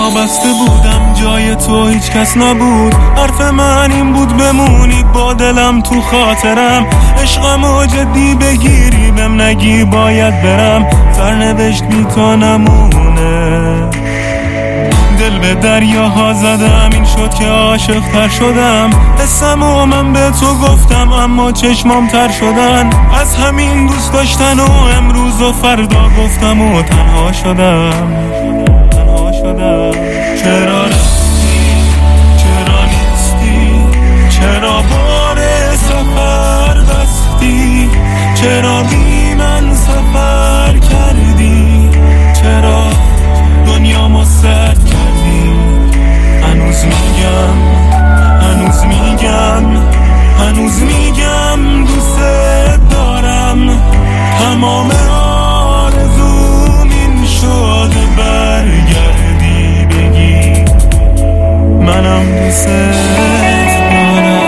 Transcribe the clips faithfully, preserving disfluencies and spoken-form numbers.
بسته بودم جای تو هیچ کس نبود. حرف من این بود بمونی با دلم تو خاطرم. عشقمو جدی بگیری بهم نگی باید برم. سرنوشت بی تو نمونه. دل به دریاها زدم این شد که عاشق تر شدم. حسمو من به تو گفتم اما چشمام تر شدن. از همین دوست داشتن و امروز و فردا گفتم و تنها شدم. تنها شدم. چرا رفتی؟ چرا نیستی؟ چرا بار سفر بستی؟ چرا بی من سفر کردی؟ چرا دنیامو سرد کردی؟ هنوز میگم هنوز میگم هنوز میگم دوست دارم. تمام آرزوم این شد برگردی بگی منم دوست دارم.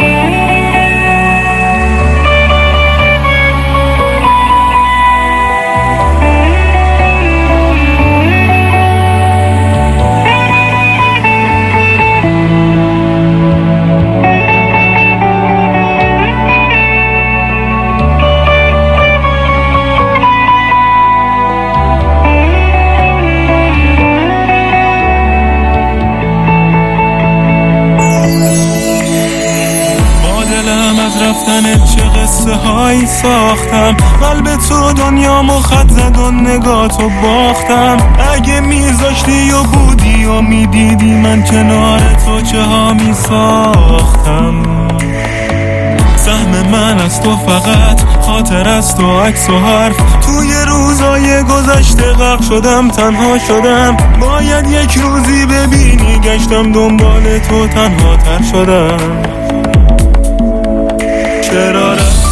رفتنت چه قصه هایی ساختم. قلب تو دنیامو خط زد و نگاه تو باختم. اگه میذاشتی و بودی و میدیدی من کنار تو چه ها میساختم. سهم من از تو فقط خاطر از تو عکس و حرف. توی روزای گذشته غرق شدم تنها شدم. باید یک روزی ببینی گشتم دنبال تو تنها تر شدم. چرا رفتی؟